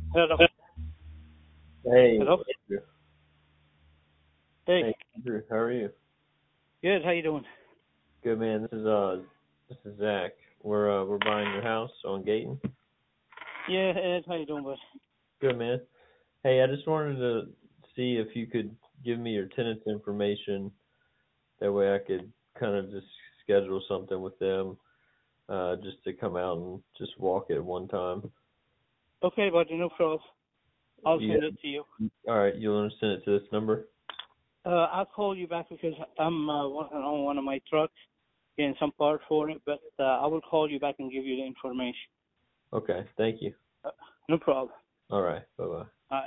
Hello. Hey, Hello. Andrew. Hey. Hey, Andrew. How are you? Good. How you doing? Good, man. This is Zach. We're buying your house on Gayton. Yeah, Ed. How you doing, bud? Good, man. Hey, I just wanted to see if you could give me your tenant's information. That way, I could kind of just schedule something with them, just to come out and just walk it one time. Okay, buddy. No problem. I'll Yeah. send it to you. All right. You want to send it to this number? I'll call you back because I'm working on one of my trucks, getting some part for it. But I will call you back and give you the information. Okay. Thank you. Uh, no problem. All right. Bye bye.